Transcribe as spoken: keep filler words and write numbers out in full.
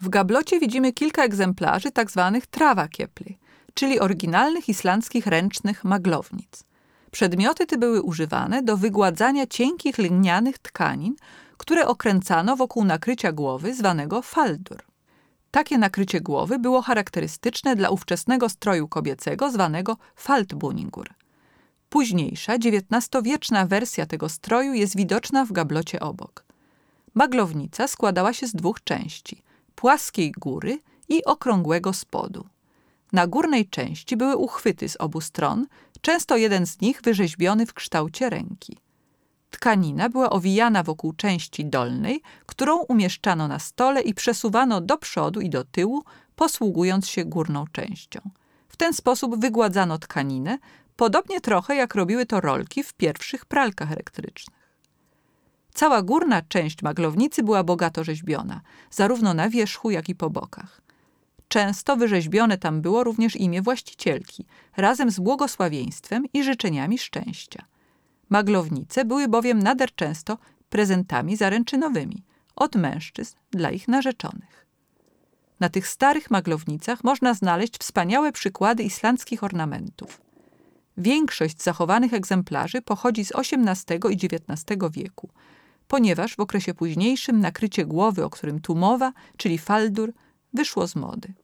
W gablocie widzimy kilka egzemplarzy tzw. trawakiepli, czyli oryginalnych islandzkich ręcznych maglownic. Przedmioty te były używane do wygładzania cienkich lnianych tkanin, które okręcano wokół nakrycia głowy zwanego faldur. Takie nakrycie głowy było charakterystyczne dla ówczesnego stroju kobiecego zwanego faldbúningur. Późniejsza, dziewiętnastowieczna wersja tego stroju jest widoczna w gablocie obok. Maglownica składała się z dwóch części – płaskiej góry i okrągłego spodu. Na górnej części były uchwyty z obu stron, często jeden z nich wyrzeźbiony w kształcie ręki. Tkanina była owijana wokół części dolnej, którą umieszczano na stole i przesuwano do przodu i do tyłu, posługując się górną częścią. W ten sposób wygładzano tkaninę, podobnie trochę jak robiły to rolki w pierwszych pralkach elektrycznych. Cała górna część maglownicy była bogato rzeźbiona, zarówno na wierzchu, jak i po bokach. Często wyrzeźbione tam było również imię właścicielki, razem z błogosławieństwem i życzeniami szczęścia. Maglownice były bowiem nader często prezentami zaręczynowymi od mężczyzn dla ich narzeczonych. Na tych starych maglownicach można znaleźć wspaniałe przykłady islandzkich ornamentów. Większość zachowanych egzemplarzy pochodzi z osiemnastego i dziewiętnastego wieku, ponieważ w okresie późniejszym nakrycie głowy, o którym tu mowa, czyli faldur, wyszło z mody.